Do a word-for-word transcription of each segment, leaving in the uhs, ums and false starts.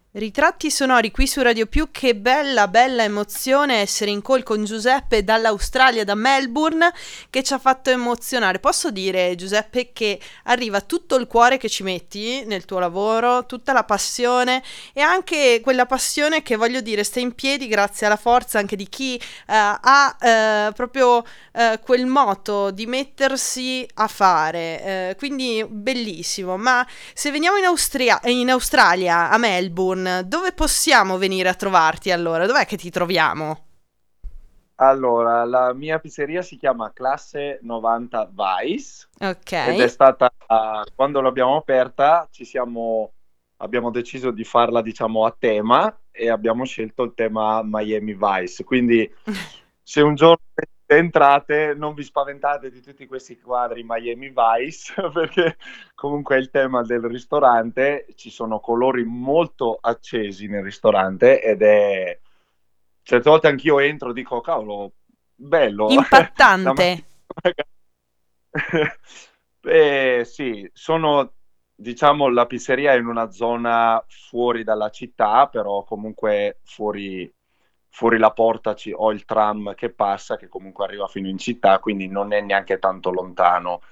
Ritratti sonori qui su Radio Più, che bella bella emozione essere in call con Giuseppe dall'Australia, da Melbourne, che ci ha fatto emozionare. Posso dire, Giuseppe, che arriva tutto il cuore che ci metti nel tuo lavoro, tutta la passione, e anche quella passione che, voglio dire, sta in piedi grazie alla forza anche di chi eh, ha eh, proprio eh, quel moto di mettersi a fare, eh, quindi bellissimo. Ma se veniamo in, Austria- in Australia, a Melbourne, dove possiamo venire a trovarti allora? Dov'è che ti troviamo? Allora, la mia pizzeria si chiama Classe novanta Vice Ok. ed è stata, uh, quando l'abbiamo aperta, ci siamo, abbiamo deciso di farla, diciamo, a tema e abbiamo scelto il tema Miami Vice. Quindi se un giorno entrate, non vi spaventate di tutti questi quadri Miami Vice, perché comunque è il tema del ristorante, ci sono colori molto accesi nel ristorante ed è... Certe volte anch'io entro e dico, cavolo, bello. La Impattante. mattina- Eh, sì, sono, diciamo, la pizzeria è in una zona fuori dalla città, però comunque fuori, fuori la porta ci- ho il tram che passa, che comunque arriva fino in città, quindi non è neanche tanto lontano.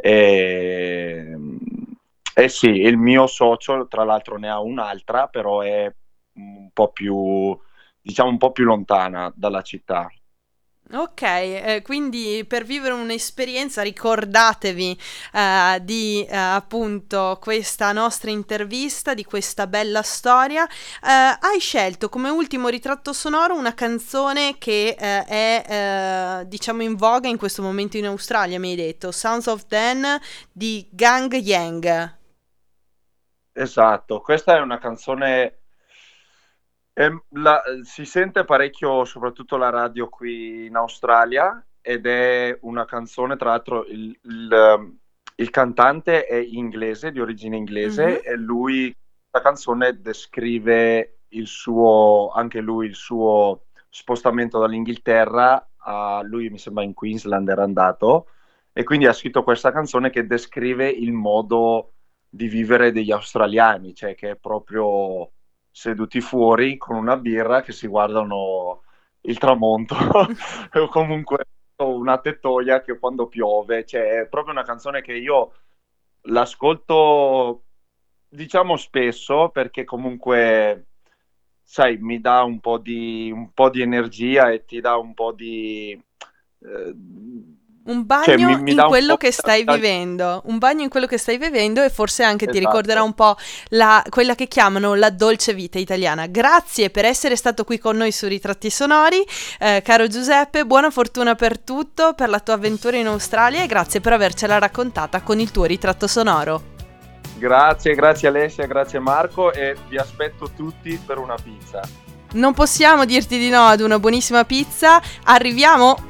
E, eh sì, il mio socio, tra l'altro, ne ha un'altra, però è un po' più, diciamo, un po' più lontana dalla città. Ok, eh, quindi per vivere un'esperienza ricordatevi eh, di eh, appunto questa nostra intervista, di questa bella storia. Eh, hai scelto come ultimo ritratto sonoro una canzone che eh, è eh, diciamo in voga in questo momento in Australia, mi hai detto, Sounds of Dan di Gang Yang. Esatto, questa è una canzone, ehm, la- si sente parecchio, soprattutto la radio qui in Australia, ed è una canzone, tra l'altro il, il, ehm, il cantante è inglese, di origine Mhm. inglese, e lui, la canzone descrive il suo, anche lui, il suo spostamento dall'Inghilterra a, lui mi sembra in Queensland era andato, e quindi ha scritto questa canzone che descrive il modo di vivere degli australiani, cioè che è proprio seduti fuori con una birra che si guardano il tramonto o comunque una tettoia che quando piove, cioè è proprio una canzone che io l'ascolto diciamo spesso perché comunque sai, mi dà un po' di, un po' di energia e ti dà un po' di eh, Un cioè mi, bagno mi in dà un quello po' che di stai vivendo, un bagno in quello che stai vivendo, e forse anche ti ricorderà esatto. un po' la, quella che chiamano la dolce vita italiana. Grazie per essere stato qui con noi su Ritratti Sonori, eh, caro Giuseppe, buona fortuna per tutto, per la tua avventura in Australia, e grazie per avercela raccontata con il tuo ritratto sonoro. Grazie, grazie Alessia, grazie Marco e vi aspetto tutti per una pizza. Non possiamo dirti di no ad una buonissima pizza, arriviamo!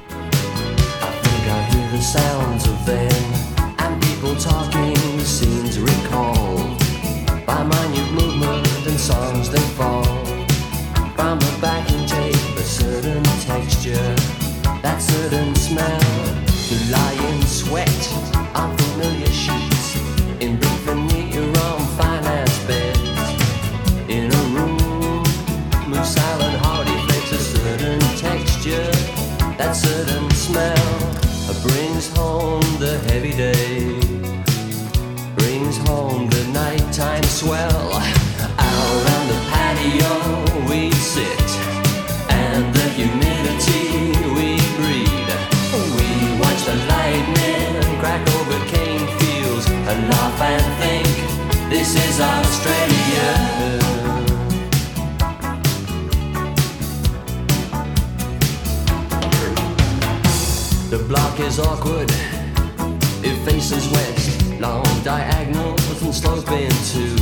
I hear the sounds of them and people talking, scenes recalled by minute movement and songs they fall from the backing tape, a certain texture, that certain smell, to lie in sweat on familiar sheets, in big veneer on finance beds, in a room, move silent hardy flakes, a certain texture, that certain smell brings home the heavy day, brings home the nighttime swell. Out on the patio we sit, and the humidity we breathe. We watch the lightning crack over cane fields and laugh and think this is Australia. The block is awkward, it faces west, long diagonals and sloping too.